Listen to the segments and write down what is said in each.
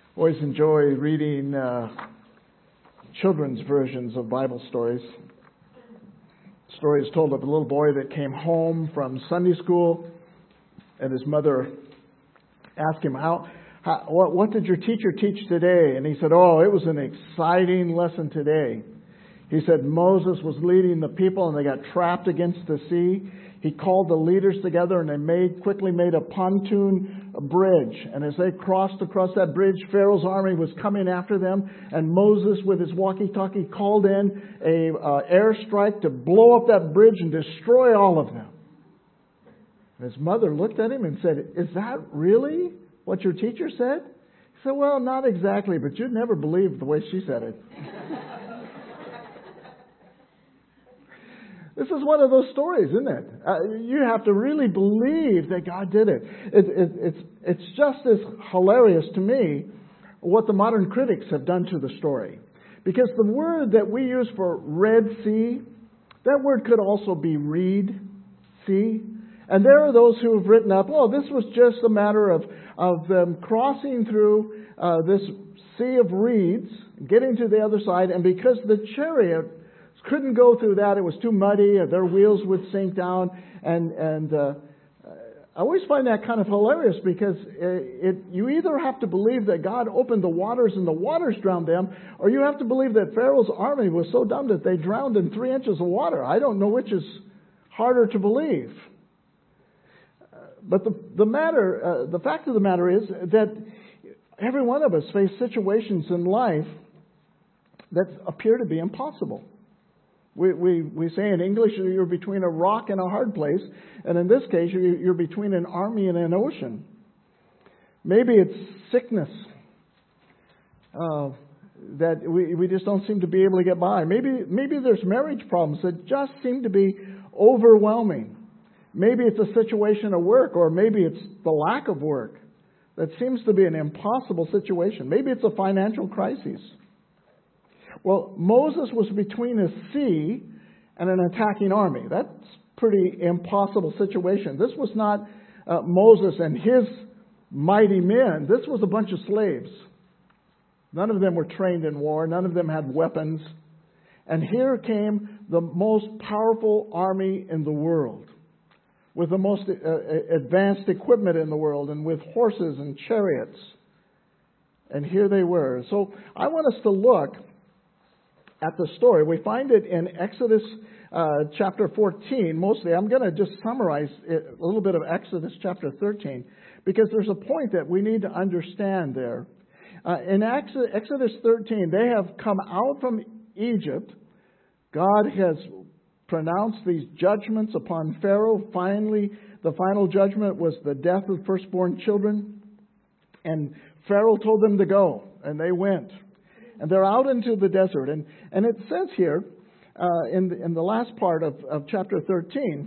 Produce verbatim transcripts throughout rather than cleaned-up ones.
Always enjoy reading uh, children's versions of Bible stories. The story is told of a little boy that came home from Sunday school, and his mother asked him, "How, how what, what did your teacher teach today?" And he said, "Oh, it was an exciting lesson today." He said Moses was leading the people, and they got trapped against the sea. He called the leaders together, and they made quickly made a pontoon bridge. And as they crossed across that bridge, Pharaoh's army was coming after them. And Moses, with his walkie-talkie, called in a uh, airstrike to blow up that bridge and destroy all of them. And his mother looked at him and said, "Is that really what your teacher said?" He said, "Well, not exactly, but you'd never believe the way she said it." This is one of those stories, isn't it? Uh, you have to really believe that God did it. It, it. It's it's just as hilarious to me what the modern critics have done to the story. Because the word that we use for Red Sea, that word could also be Reed Sea. And there are those who have written up, oh, this was just a matter of, of them crossing through uh, this sea of reeds, getting to the other side, and because the chariot couldn't go through that, it was too muddy, their wheels would sink down, and and uh, I always find that kind of hilarious because it, it you either have to believe that God opened the waters and the waters drowned them, or you have to believe that Pharaoh's army was so dumb that they drowned in three inches of water. I don't know which is harder to believe. But the the matter, uh, the fact of the matter is that every one of us face situations in life that appear to be impossible. We, we we say in English, you're between a rock and a hard place. And in this case, you're, you're between an army and an ocean. Maybe it's sickness uh, that we, we just don't seem to be able to get by. Maybe, maybe there's marriage problems that just seem to be overwhelming. Maybe it's a situation of work, or maybe it's the lack of work that seems to be an impossible situation. Maybe it's a financial crisis. Well, Moses was between a sea and an attacking army. That's a pretty impossible situation. This was not uh, Moses and his mighty men. This was a bunch of slaves. None of them were trained in war. None of them had weapons. And here came the most powerful army in the world, with the most uh, advanced equipment in the world, and with horses and chariots. And here they were. So I want us to look at the story. We find it in Exodus uh, chapter fourteen. Mostly, I'm going to just summarize it, a little bit of Exodus chapter thirteen, because there's a point that we need to understand there. Uh, in Exodus thirteen, they have come out from Egypt. God has pronounced these judgments upon Pharaoh. Finally, the final judgment was the death of firstborn children. And Pharaoh told them to go, and they went. And they're out into the desert. And, and it says here, uh, in, the, in the last part of, of chapter thirteen,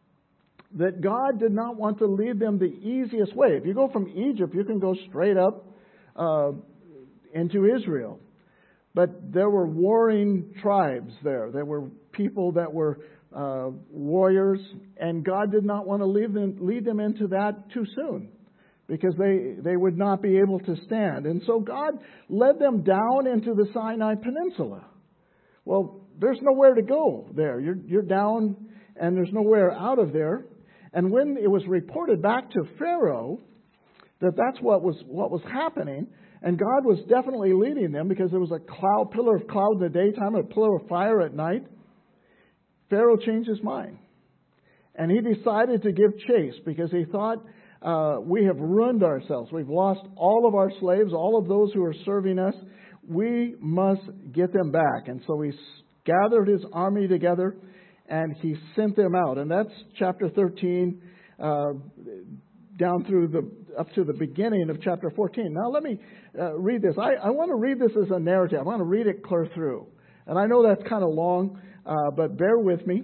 that God did not want to lead them the easiest way. If you go from Egypt, you can go straight up uh, into Israel. But there were warring tribes there. There were people that were uh, warriors. And God did not want to lead them, lead them into that too soon, because they, they would not be able to stand. And so God led them down into the Sinai Peninsula. Well, there's nowhere to go there. You're, you're down, and there's nowhere out of there. And when it was reported back to Pharaoh that that's what was what was happening, and God was definitely leading them, because there was a cloud, pillar of cloud in the daytime, a pillar of fire at night, Pharaoh changed his mind. And he decided to give chase, because he thought, Uh, we have ruined ourselves. We've lost all of our slaves, all of those who are serving us. We must get them back. And so he gathered his army together, and he sent them out. And that's chapter thirteen, uh, down through the up to the beginning of chapter fourteen. Now let me uh, read this. I, I want to read this as a narrative. I want to read it clear through. And I know that's kind of long, uh, but bear with me.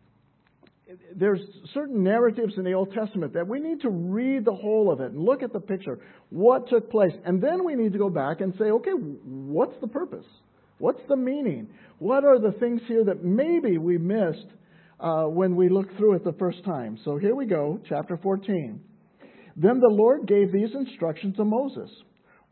There's certain narratives in the Old Testament that we need to read the whole of it and look at the picture, what took place. And then we need to go back and say, okay, what's the purpose? What's the meaning? What are the things here that maybe we missed uh, when we looked through it the first time? So here we go, chapter fourteen. Then the Lord gave these instructions to Moses.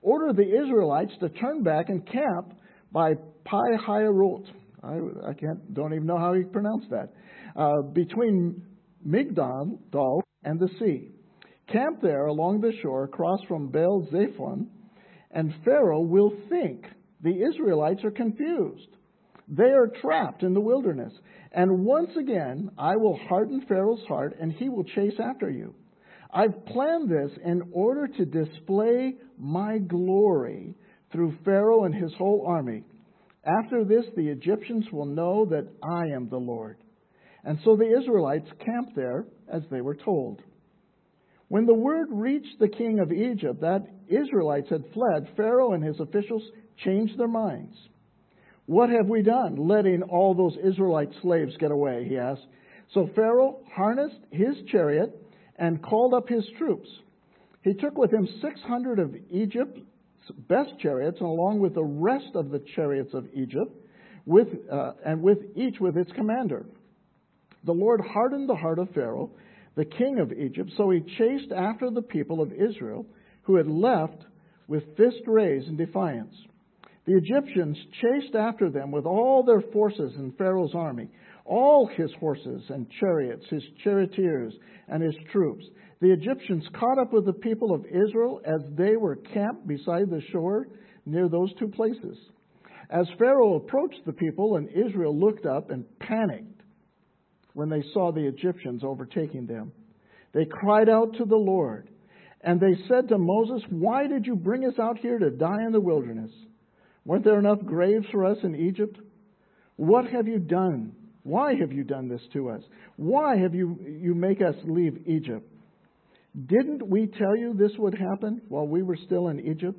order the Israelites to turn back and camp by Pi-Hahirot. I, I can't, don't even know how you pronounce that. Uh, between Migdal and the sea. Camp there along the shore across from Baal Zephon, and Pharaoh will think the Israelites are confused. They are trapped in the wilderness. And once again, I will harden Pharaoh's heart, and he will chase after you. I've planned this in order to display my glory through Pharaoh and his whole army. After this, the Egyptians will know that I am the Lord. And so the Israelites camped there as they were told. When the word reached the king of Egypt that Israelites had fled, Pharaoh and his officials changed their minds. What have we done, letting all those Israelite slaves get away, he asked. So Pharaoh harnessed his chariot and called up his troops. He took with him six hundred of Egypt's best chariots, along with the rest of the chariots of Egypt, with uh, and with each with its commander. The Lord hardened the heart of Pharaoh, the king of Egypt, so he chased after the people of Israel, who had left with fist raised in defiance. The Egyptians chased after them with all their forces in Pharaoh's army, all his horses and chariots, his charioteers and his troops. The Egyptians caught up with the people of Israel as they were camped beside the shore near those two places. As Pharaoh approached the people, and Israel looked up and panicked when they saw the Egyptians overtaking them. They cried out to the Lord, and they said to Moses, "Why did you bring us out here to die in the wilderness? Weren't there enough graves for us in Egypt? What have you done? Why have you done this to us? Why have you, you make us leave Egypt? Didn't we tell you this would happen while we were still in Egypt?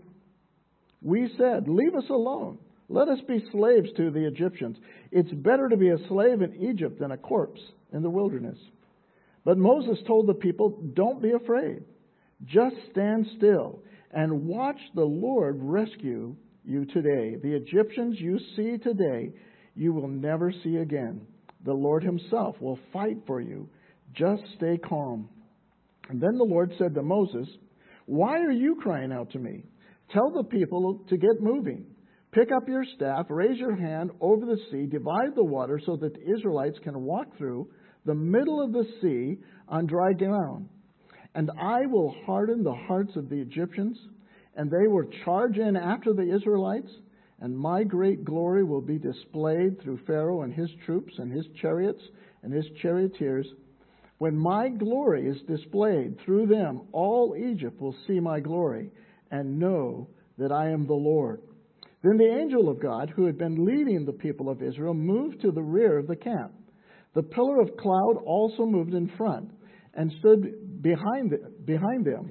We said, 'Leave us alone. Let us be slaves to the Egyptians. It's better to be a slave in Egypt than a corpse in the wilderness.' But Moses told the people, 'Don't be afraid. Just stand still and watch the Lord rescue you today. The Egyptians you see today, you will never see again. The Lord himself will fight for you. Just stay calm.' And then the Lord said to Moses, 'Why are you crying out to me? Tell the people to get moving. Pick up your staff, raise your hand over the sea, divide the water so that the Israelites can walk through the middle of the sea on dry ground. And I will harden the hearts of the Egyptians, and they will charge in after the Israelites, and my great glory will be displayed through Pharaoh and his troops and his chariots and his charioteers. When my glory is displayed through them, all Egypt will see my glory and know that I am the Lord.' Then the angel of God, who had been leading the people of Israel, moved to the rear of the camp. The pillar of cloud also moved in front and stood behind, the, behind them.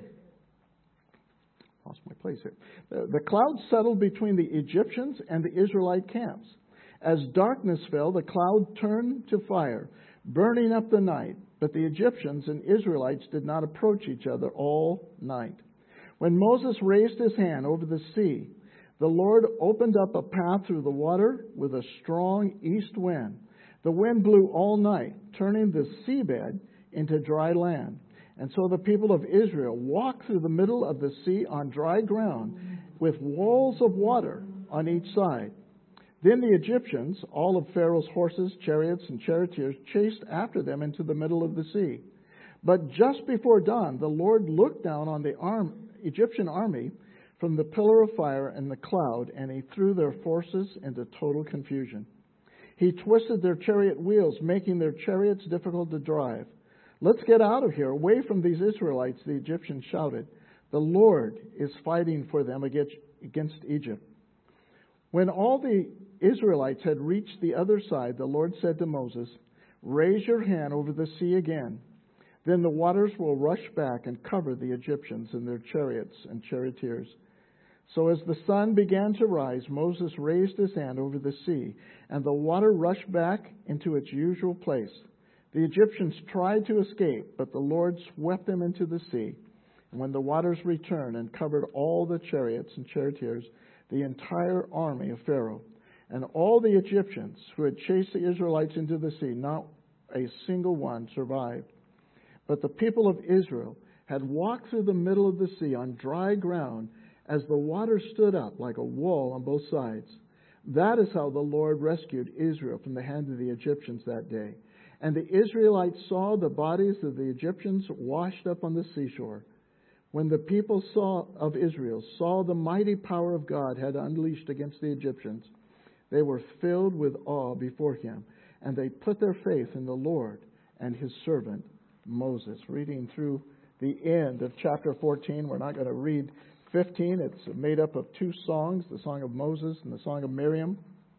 Lost my place here. The, the cloud settled between the Egyptians and the Israelite camps. As darkness fell, the cloud turned to fire, burning up the night. But the Egyptians and Israelites did not approach each other all night. When Moses raised his hand over the sea, the Lord opened up a path through the water with a strong east wind. The wind blew all night, turning the seabed into dry land. And so the people of Israel walked through the middle of the sea on dry ground with walls of water on each side. Then the Egyptians, all of Pharaoh's horses, chariots, and charioteers, chased after them into the middle of the sea. But just before dawn, the Lord looked down on the arm, Egyptian army from the pillar of fire and the cloud, and he threw their forces into total confusion. He twisted their chariot wheels, making their chariots difficult to drive. 'Let's get out of here, away from these Israelites,' the Egyptians shouted. 'The Lord is fighting for them against, against Egypt.' When all the Israelites had reached the other side, the Lord said to Moses, 'Raise your hand over the sea again. Then the waters will rush back and cover the Egyptians and their chariots and charioteers.' So as the sun began to rise, Moses raised his hand over the sea, and the water rushed back into its usual place. The Egyptians tried to escape, but the Lord swept them into the sea. And when the waters returned and covered all the chariots and charioteers, the entire army of Pharaoh, and all the Egyptians who had chased the Israelites into the sea, not a single one survived. But the people of Israel had walked through the middle of the sea on dry ground as the water stood up like a wall on both sides. That is how the Lord rescued Israel from the hand of the Egyptians that day. And the Israelites saw the bodies of the Egyptians washed up on the seashore. When the people saw of Israel saw the mighty power of God had unleashed against the Egyptians, they were filled with awe before him, and they put their faith in the Lord and his servant Moses. Reading through the end of chapter fourteen, we're not going to read fifteen. It's made up of two songs, the Song of Moses and the Song of Miriam.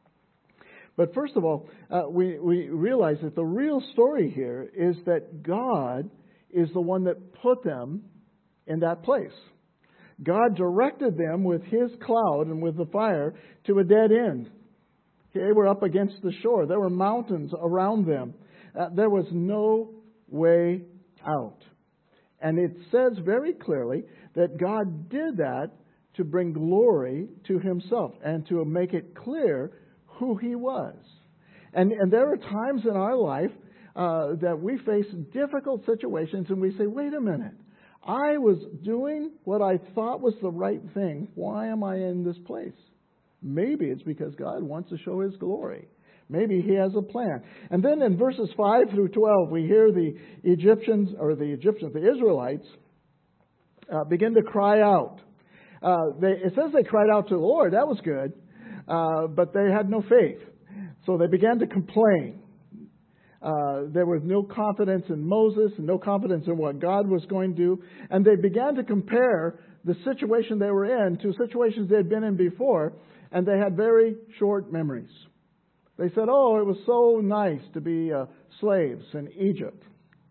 But first of all, uh, we, we realize that the real story here is that God is the one that put them in that place. God directed them with his cloud and with the fire to a dead end. They were up against the shore. There were mountains around them. Uh, there was no way out. And it says very clearly that God did that to bring glory to himself and to make it clear who he was. And, and there are times in our life uh, that we face difficult situations and we say, wait a minute. I was doing what I thought was the right thing. Why am I in this place? Maybe it's because God wants to show his glory. Maybe he has a plan. And then in verses five through twelve, we hear the Egyptians, or the Egyptians, the Israelites, uh, begin to cry out. Uh, they, it says they cried out to the Lord. That was good. Uh, but they had no faith. So they began to complain. Uh, there was no confidence in Moses and no confidence in what God was going to do. And they began to compare the situation they were in to situations they had been in before. And they had very short memories. They said, oh, it was so nice to be uh, slaves in Egypt.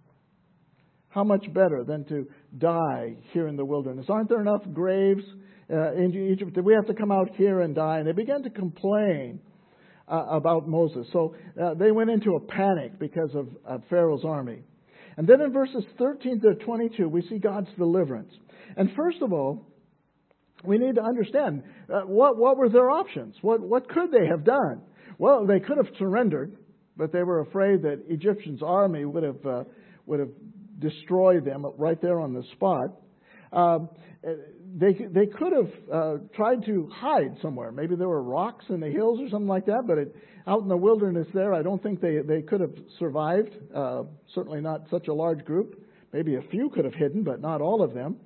How much better than to die here in the wilderness? Aren't there enough graves uh, in Egypt? Did we have to come out here and die? And they began to complain uh, about Moses. So uh, they went into a panic because of uh, Pharaoh's army. And then in verses thirteen to twenty-two, we see God's deliverance. And first of all, we need to understand uh, what, what were their options? What, what could they have done? Well, they could have surrendered, but they were afraid that Egyptians' army would have uh, would have destroyed them right there on the spot. Um, they they could have uh, tried to hide somewhere. Maybe there were rocks in the hills or something like that. But it, out in the wilderness there, I don't think they they could have survived. Uh, certainly not such a large group. Maybe a few could have hidden, but not all of them.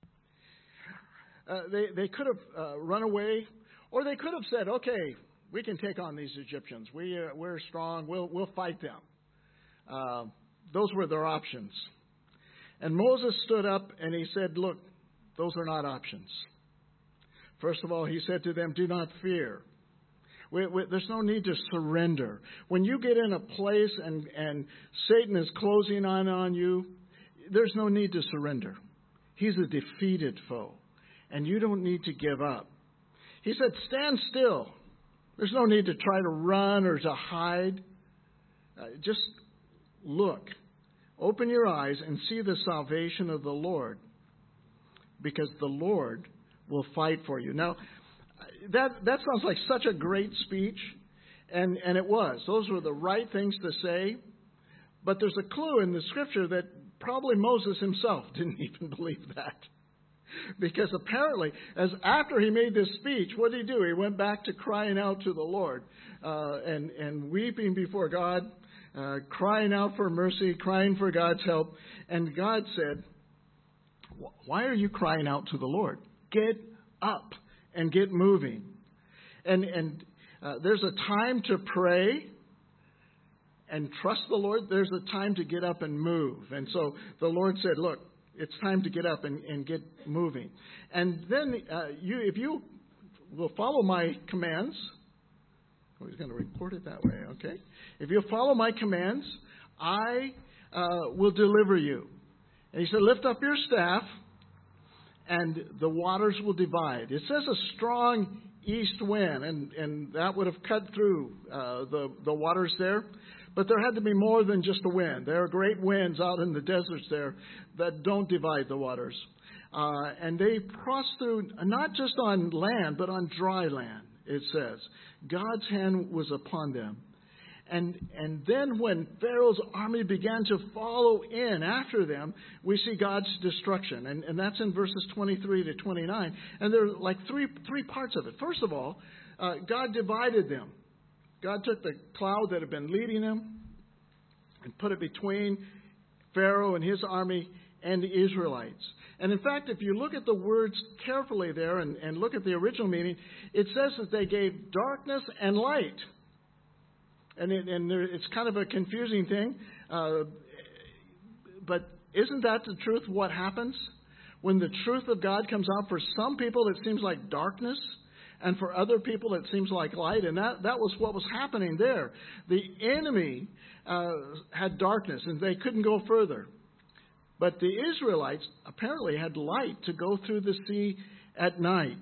Uh, they they could have uh, run away, or they could have said, "Okay, we can take on these Egyptians. We, uh, we're strong. We'll, we'll fight them." Uh, those were their options. And Moses stood up and he said, look, those are not options. First of all, he said to them, do not fear. We, we, there's no need to surrender. When you get in a place and, and Satan is closing on, on you, there's no need to surrender. He's a defeated foe. And you don't need to give up. He said, stand still. There's no need to try to run or to hide. Uh, just look. Open your eyes and see the salvation of the Lord, because the Lord will fight for you. Now, that that sounds like such a great speech, and, and it was. Those were the right things to say, but there's a clue in the Scripture that probably Moses himself didn't even believe that. Because apparently, as after he made this speech, what did he do? He went back to crying out to the Lord uh, and, and weeping before God, uh, crying out for mercy, crying for God's help. And God said, why are you crying out to the Lord? Get up and get moving. And, and uh, there's a time to pray and trust the Lord. There's a time to get up and move. And so the Lord said, look, it's time to get up and, and get moving. And then uh, you, if you will follow my commands, oh, he's going to report it that way, okay? If you'll follow my commands, I uh, will deliver you. And he said, lift up your staff, and the waters will divide. It says a strong east wind, and, and that would have cut through uh, the, the waters there. But there had to be more than just a wind. There are great winds out in the deserts there that don't divide the waters. Uh, and they crossed through, not just on land, but on dry land, it says. God's hand was upon them. And, and then when Pharaoh's army began to follow in after them, we see God's destruction. And, and that's in verses twenty-three to twenty-nine. And there are like three, three parts of it. First of all, uh, God divided them. God took the cloud that had been leading them and put it between Pharaoh and his army and the Israelites. And in fact, if you look at the words carefully there and, and look at the original meaning, it says that they gave darkness and light. And, it, and there, it's kind of a confusing thing. Uh, but isn't that the truth, what happens? When the truth of God comes out, for some people it seems like darkness. And for other people, it seems like light. And that, that was what was happening there. The enemy uh, had darkness, and they couldn't go further. But the Israelites apparently had light to go through the sea at night.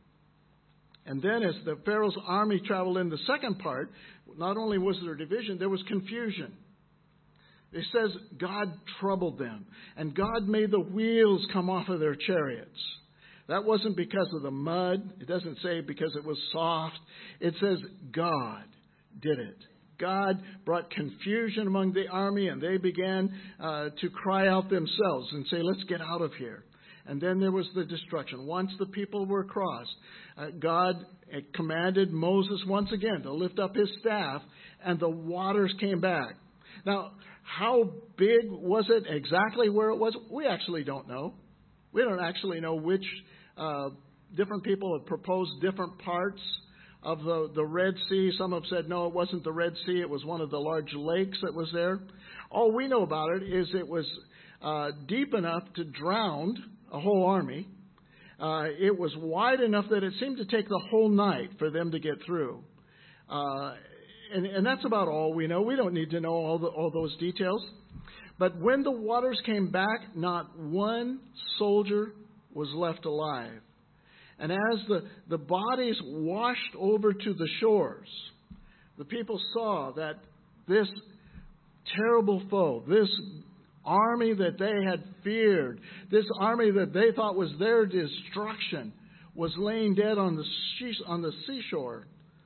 And then as the Pharaoh's army traveled in the second part, not only was there division, there was confusion. It says God troubled them, and God made the wheels come off of their chariots. That wasn't because of the mud. It doesn't say because it was soft. It says God did it. God brought confusion among the army, and they began uh, to cry out themselves and say, let's get out of here. And then there was the destruction. Once the people were crossed, uh, God commanded Moses once again to lift up his staff, and the waters came back. Now, how big was it exactly where it was? We actually don't know. We don't actually know which uh, different people have proposed different parts of the, the Red Sea. Some have said, no, it wasn't the Red Sea. It was one of the large lakes that was there. All we know about it is it was uh, deep enough to drown a whole army. Uh, it was wide enough that it seemed to take the whole night for them to get through. Uh, and, and that's about all we know. We don't need to know all, the, all those details. But when the waters came back, not one soldier was left alive. And as the, the bodies washed over to the shores, the people saw that this terrible foe, this army that they had feared, this army that they thought was their destruction, was laying dead on the she- on the seashore.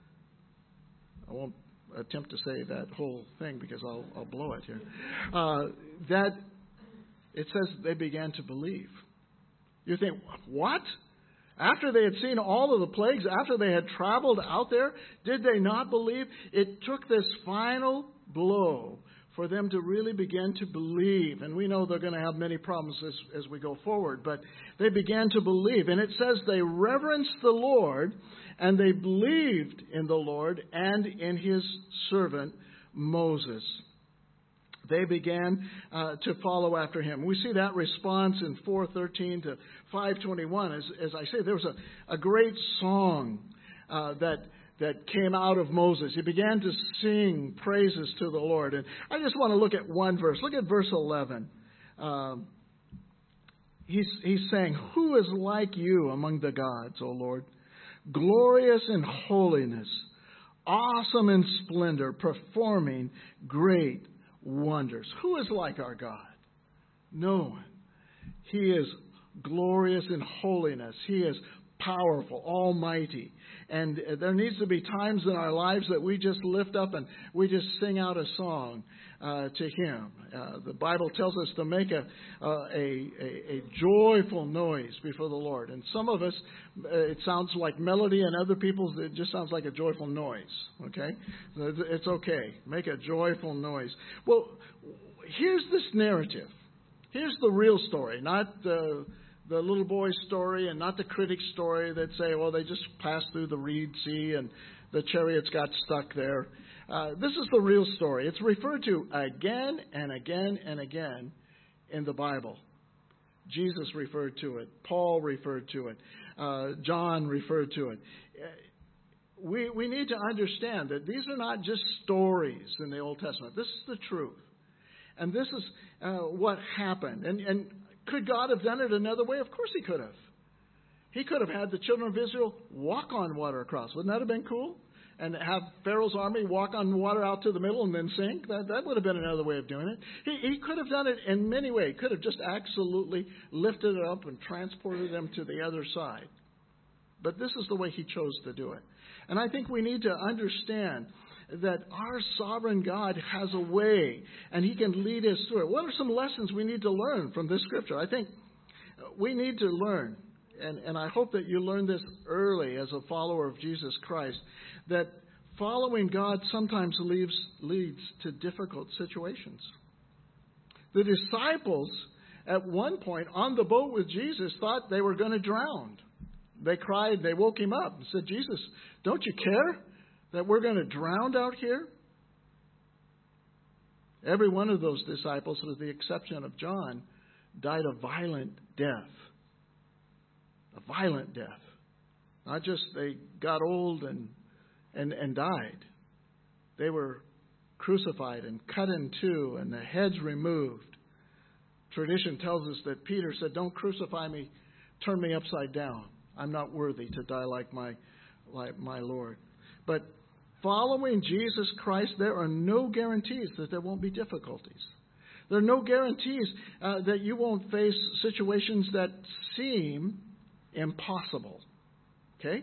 I won't attempt to say that whole thing because I'll, I'll blow it here. Uh, that it says they began to believe. You think, what? After they had seen all of the plagues, after they had traveled out there, did they not believe? It took this final blow for them to really begin to believe. And we know they're going to have many problems as, as we go forward. But they began to believe. And it says they reverenced the Lord, and they believed in the Lord and in his servant Moses. They began uh, to follow after him. We see that response in four thirteen to five twenty-one. As, as I say, there was a, a great song uh, that that came out of Moses. He began to sing praises to the Lord. And I just want to look at one verse. Look at verse eleven. Um, he's, he's saying, who is like you among the gods, O Lord? Glorious in holiness, awesome in splendor, performing great wonders. Who is like our God? No one. He is glorious in holiness. He is powerful, almighty. And there needs to be times in our lives that we just lift up and we just sing out a song uh, to Him. Uh, the Bible tells us to make a, uh, a, a, a joyful noise before the Lord. And some of us, uh, it sounds like melody, and other people's, it just sounds like a joyful noise. Okay? It's okay. Make a joyful noise. Well, here's this narrative. Here's the real story, not the... the little boy's story and not the critic's story that say, well, they just passed through the Reed Sea and the chariots got stuck there. Uh, this is the real story. It's referred to again and again and again in the Bible. Jesus referred to it. Paul referred to it. Uh, John referred to it. We, we need to understand that these are not just stories in the Old Testament. This is the truth. And this is uh, what happened. And, and could God have done it another way? Of course He could have. He could have had the children of Israel walk on water across. Wouldn't that have been cool? And have Pharaoh's army walk on water out to the middle and then sink? That, that would have been another way of doing it. He, he could have done it in many ways. He could have just absolutely lifted it up and transported them to the other side. But this is the way He chose to do it. And I think we need to understand that our sovereign God has a way, and He can lead us through it. What are some lessons we need to learn from this Scripture? I think we need to learn, and, and I hope that you learn this early as a follower of Jesus Christ, that following God sometimes leads, leads to difficult situations. The disciples, at one point on the boat with Jesus, thought they were going to drown. They cried, they woke Him up and said, Jesus, don't you care that we're going to drown out here? Every one of those disciples, with the exception of John, died a violent death. A violent death. Not just they got old and, and, and died. They were crucified and cut in two and the heads removed. Tradition tells us that Peter said, don't crucify me, turn me upside down. I'm not worthy to die like my, like my Lord. But following Jesus Christ, there are no guarantees that there won't be difficulties. There are no guarantees uh, that you won't face situations that seem impossible. Okay?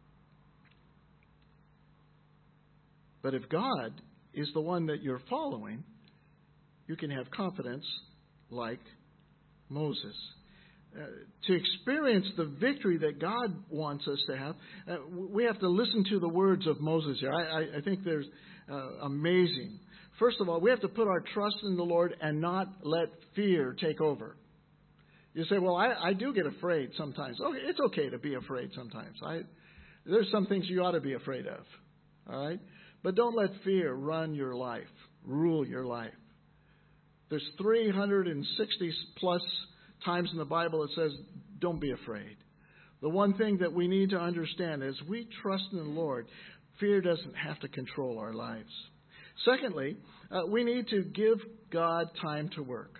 But if God is the one that you're following, you can have confidence like Moses. Uh, to experience the victory that God wants us to have, uh, we have to listen to the words of Moses here. I, I, I think there's uh, amazing. First of all, we have to put our trust in the Lord and not let fear take over. You say, well, I, I do get afraid sometimes. Okay, it's okay to be afraid sometimes. I, there's some things you ought to be afraid of. All right? But don't let fear run your life, rule your life. There's three hundred sixty plus times in the Bible it says, don't be afraid. The one thing that we need to understand is we trust in the Lord. Fear doesn't have to control our lives. Secondly, uh, we need to give God time to work.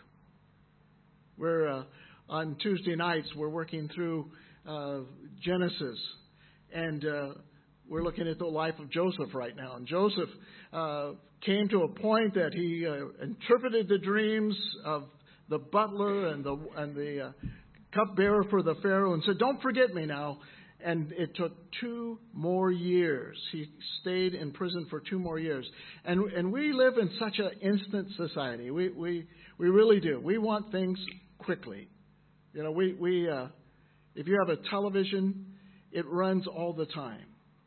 We're uh, on Tuesday nights, we're working through uh, Genesis, and uh, we're looking at the life of Joseph right now. And Joseph uh, came to a point that he uh, interpreted the dreams of the butler and the and the uh, cupbearer for the Pharaoh and said, don't forget me now. And it took two more years. He stayed in prison for two more years. And and we live in such an instant society. We we, we really do. We want things quickly. You know, we, we uh, if you have a television, it runs all the time.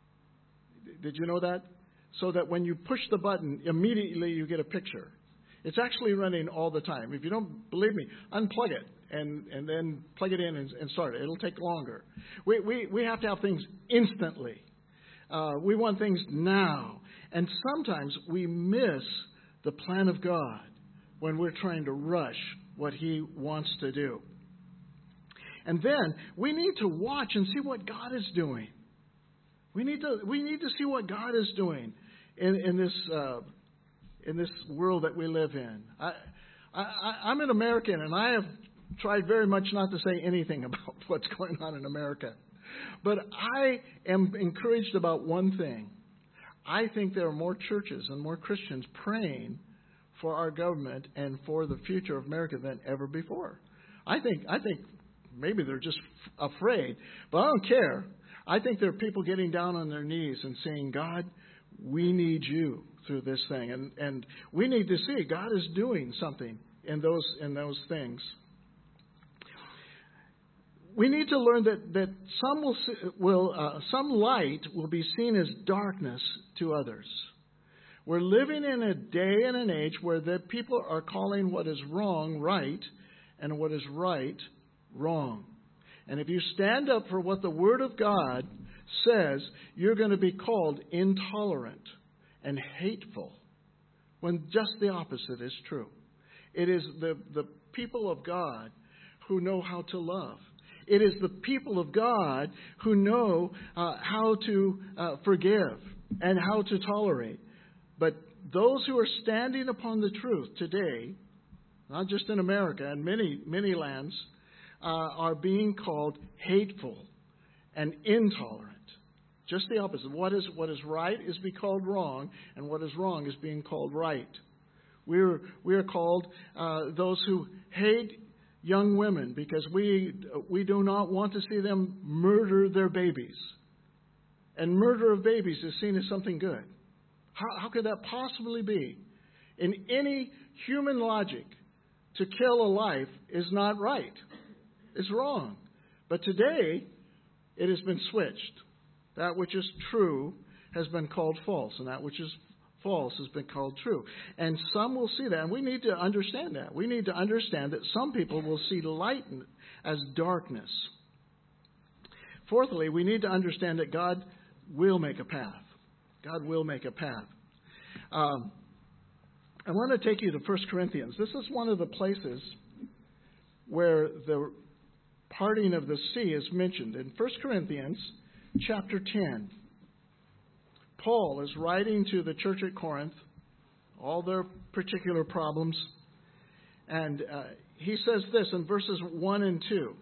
Did you know that? So that when you push the button, immediately you get a picture. It's actually running all the time. If you don't believe me, unplug it and, and then plug it in and, and start it. It'll take longer. We, we, we have to have things instantly. Uh, we want things now. And sometimes we miss the plan of God when we're trying to rush what He wants to do. And then we need to watch and see what God is doing. We need to we need to see what God is doing in, in this uh, in this world that we live in. I, I, I'm an American, and I have tried very much not to say anything about what's going on in America. But I am encouraged about one thing. I think there are more churches and more Christians praying for our government and for the future of America than ever before. I think I think maybe they're just f- afraid, but I don't care. I think there are people getting down on their knees and saying, God, we need you through this thing. And, and we need to see God is doing something in those in those things. We need to learn that, that some will, will uh, some light will be seen as darkness to others. We're living in a day and an age where the people are calling what is wrong right and what is right wrong. And if you stand up for what the Word of God says, you're going to be called intolerant and hateful, when just the opposite is true. It is the, the people of God who know how to love. It is the people of God who know uh, how to uh, forgive and how to tolerate. But those who are standing upon the truth today, not just in America, and many, many lands, Uh, are being called hateful and intolerant. Just the opposite. What is what is right is being called wrong, and what is wrong is being called right. We're we are called uh, those who hate young women because we we do not want to see them murder their babies. And murder of babies is seen as something good. How, how could that possibly be? In any human logic, to kill a life is not right. It's wrong. But today, it has been switched. That which is true has been called false, and that which is false has been called true. And some will see that, and we need to understand that. We need to understand that some people will see light as darkness. Fourthly, we need to understand that God will make a path. God will make a path. Um, I want to take you to First Corinthians. This is one of the places where the parting of the sea is mentioned. In First Corinthians chapter ten, Paul is writing to the church at Corinth, all their particular problems, and uh, he says this in verses one and two.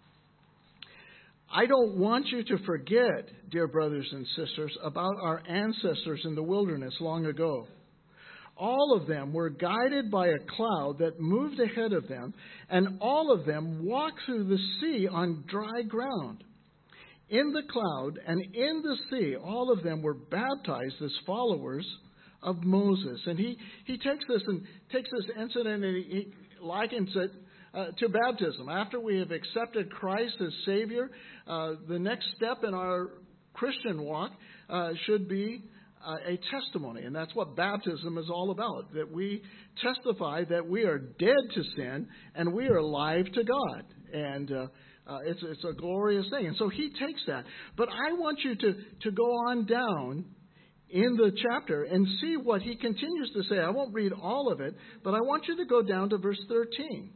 I don't want you to forget, dear brothers and sisters, about our ancestors in the wilderness long ago. All of them were guided by a cloud that moved ahead of them, and all of them walked through the sea on dry ground. In the cloud and in the sea, all of them were baptized as followers of Moses. And he, he takes this and takes this incident and he, he likens it uh, to baptism. After we have accepted Christ as Savior, uh, the next step in our Christian walk uh, should be uh, a testimony. And that's what baptism is all about, that we testify that we are dead to sin and we are alive to God. And uh, Uh, it's, it's a glorious thing. And so he takes that. But I want you to, to go on down in the chapter and see what he continues to say. I won't read all of it, but I want you to go down to verse thirteen.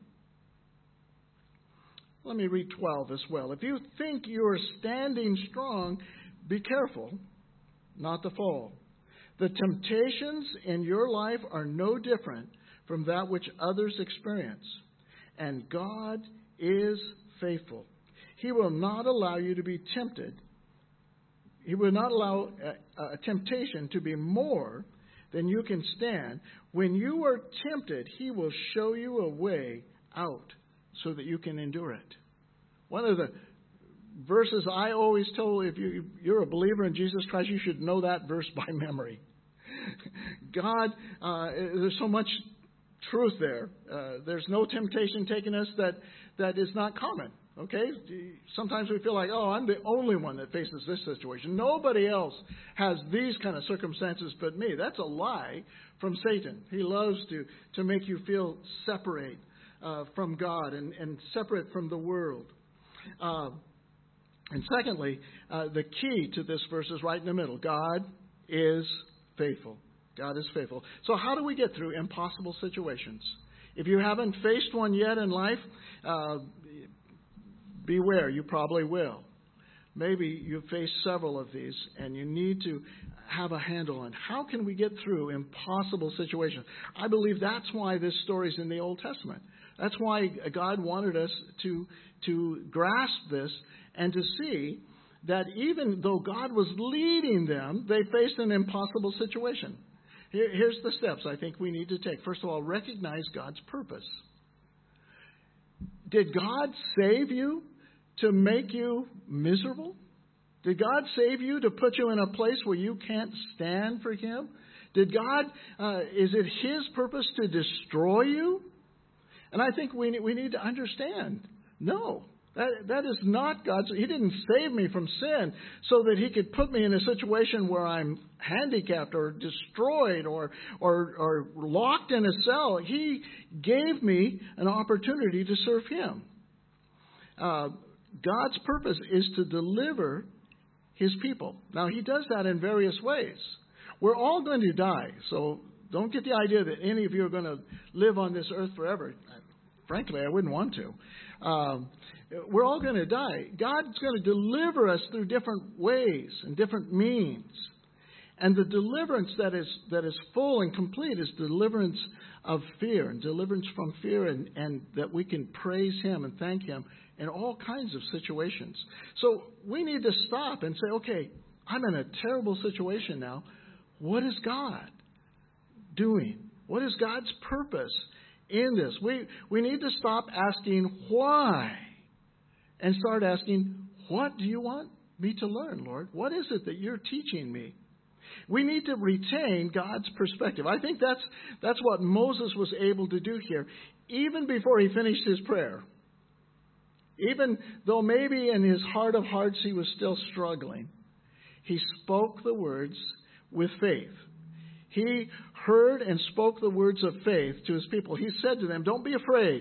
Let me read twelve as well. If you think you are standing strong, be careful not to fall. The temptations in your life are no different from that which others experience. And God is faithful. He will not allow you to be tempted. He will not allow a, a temptation to be more than you can stand. When you are tempted, He will show you a way out so that you can endure it. One of the verses I always tell, if you, you're a believer in Jesus Christ, you should know that verse by memory. God, uh, there's so much truth there. Uh, there's no temptation taking us that, that is not common. Okay? Sometimes we feel like, oh, I'm the only one that faces this situation. Nobody else has these kind of circumstances but me. That's a lie from Satan. He loves to, to make you feel separate uh, from God and, and separate from the world. Uh, and secondly, uh, the key to this verse is right in the middle. God is faithful. God is faithful. So how do we get through impossible situations? If you haven't faced one yet in life, uh, beware, you probably will. Maybe you've faced several of these and you need to have a handle on how can we get through impossible situations. I believe that's why this story is in the Old Testament. That's why God wanted us to, to grasp this and to see that even though God was leading them, they faced an impossible situation. Here, here's the steps I think we need to take. First of all, recognize God's purpose. Did God save you to make you miserable? Did God save you to put you in a place where you can't stand for Him? Did God, uh, is it His purpose to destroy you? And I think we, we need to understand, no. That, that is not God's. He didn't save me from sin so that He could put me in a situation where I'm handicapped or destroyed or, or, or locked in a cell. He gave me an opportunity to serve Him. Uh, God's purpose is to deliver His people. Now, He does that in various ways. We're all going to die, so don't get the idea that any of you are going to live on this earth forever. Frankly, I wouldn't want to. Um, we're all going to die. God's going to deliver us through different ways and different means. And the deliverance that is that is full and complete is deliverance of fear and deliverance from fear and, and that we can praise Him and thank Him in all kinds of situations. So we need to stop and say, okay, I'm in a terrible situation now. What is God doing? What is God's purpose in this? We we need to stop asking why and start asking, what do you want me to learn, Lord? What is it that you're teaching me? We need to retain God's perspective. I think that's, that's what Moses was able to do here, even before he finished his prayer. Even though maybe in his heart of hearts he was still struggling, he spoke the words with faith. He heard and spoke the words of faith to his people. He said to them, don't be afraid.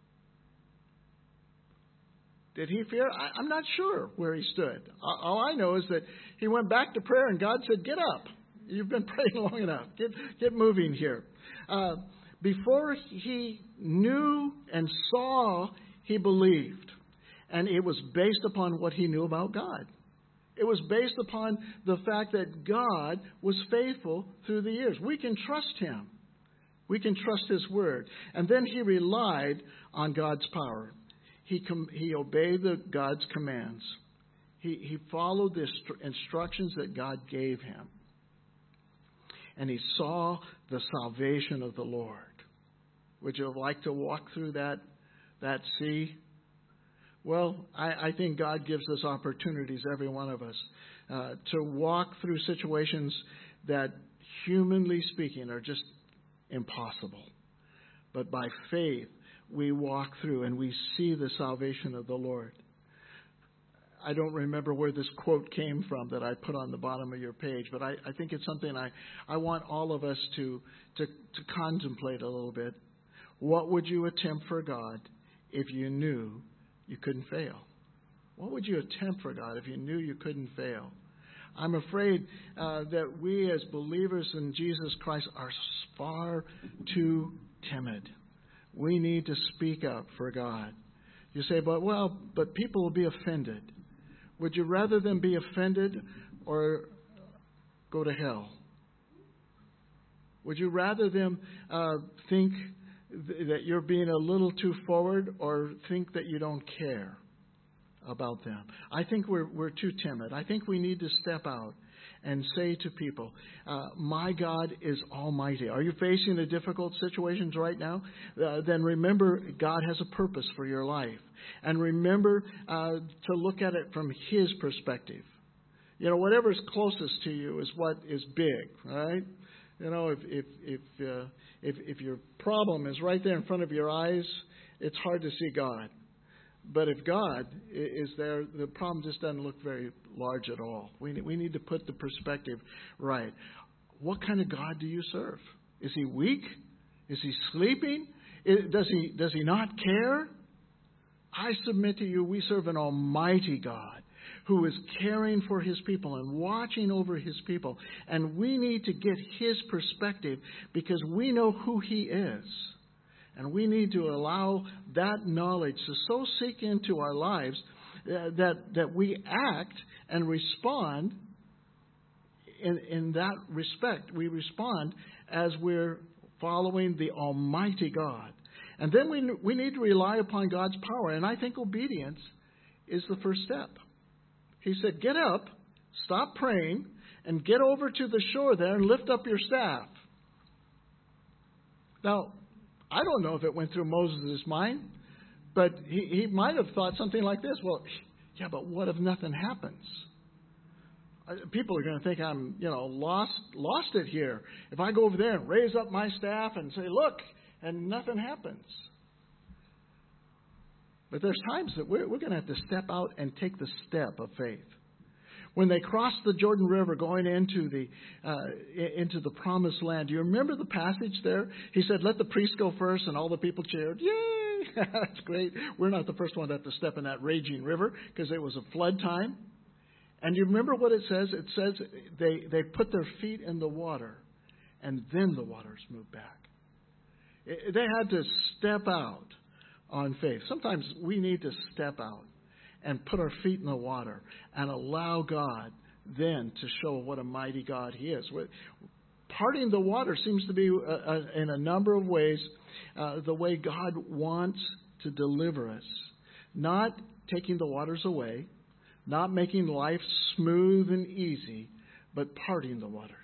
Did he fear? I, I'm not sure where he stood. All I know is that he went back to prayer and God said, get up. You've been praying long enough. Get, get moving here. Uh, before he knew and saw, he believed. And it was based upon what he knew about God. It was based upon the fact that God was faithful through the years. We can trust him. We can trust his word. And then he relied on God's power. He com- he obeyed the, God's commands. He, he followed the instru- instructions that God gave him. And he saw the salvation of the Lord. Would you like to walk through that, that sea? Well, I, I think God gives us opportunities, every one of us, uh, to walk through situations that, humanly speaking, are just impossible. But by faith, we walk through and we see the salvation of the Lord. I don't remember where this quote came from that I put on the bottom of your page, but I, I think it's something I, I want all of us to, to, to contemplate a little bit. What would you attempt for God if you knew you couldn't fail? What would you attempt for God if you knew you couldn't fail? I'm afraid uh, that we as believers in Jesus Christ are far too timid. We need to speak up for God. You say, but well, but people will be offended. Would you rather them be offended or go to hell? Would you rather them uh, think th- that you're being a little too forward or think that you don't care about them? I think we're we're too timid. I think we need to step out and say to people, uh, my God is almighty. Are you facing a difficult situations right now? Uh, then remember, God has a purpose for your life. And remember uh, to look at it from his perspective. You know, whatever's closest to you is what is big, right? You know, if if if, uh, if if your problem is right there in front of your eyes, it's hard to see God. But if God is there, the problem just doesn't look very large at all. We we need to put the perspective right. What kind of God do you serve? Is he weak? Is he sleeping? Does he does he not care? I submit to you, we serve an almighty God who is caring for his people and watching over his people. And we need to get his perspective because we know who he is. And we need to allow that knowledge to so sink into our lives uh, that, that we act and respond in, in that respect. We respond as we're following the Almighty God. And then we, we need to rely upon God's power. And I think obedience is the first step. He said, get up, stop praying, and get over to the shore there and lift up your staff. Now, I don't know if it went through Moses' mind, but he, he might have thought something like this. Well, yeah, but what if nothing happens? People are going to think I'm, you know, lost lost it here. If I go over there and raise up my staff and say, look, and nothing happens. But there's times that we're, we're going to have to step out and take the step of faith. When they crossed the Jordan River going into the uh, into the promised land, do you remember the passage there? He said, let the priest go first, and all the people cheered. Yay! That's great. We're not the first one to have to step in that raging river because it was a flood time. And you remember what it says? It says they, they put their feet in the water, and then the waters moved back. It, they had to step out on faith. Sometimes we need to step out and put our feet in the water and allow God then to show what a mighty God he is. Parting the water seems to be, uh, uh, in a number of ways, uh, the way God wants to deliver us. Not taking the waters away, not making life smooth and easy, but parting the waters.